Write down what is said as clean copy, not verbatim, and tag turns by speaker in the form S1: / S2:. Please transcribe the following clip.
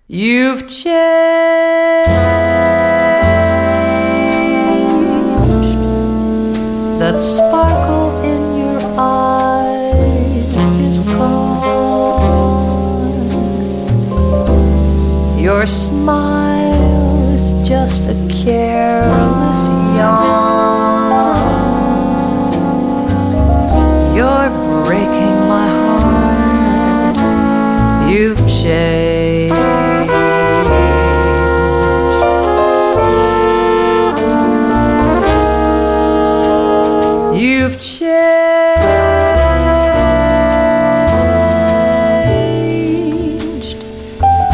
S1: You've changed. That sparkle in your eyes is gone. Your smile is just a careless yawn.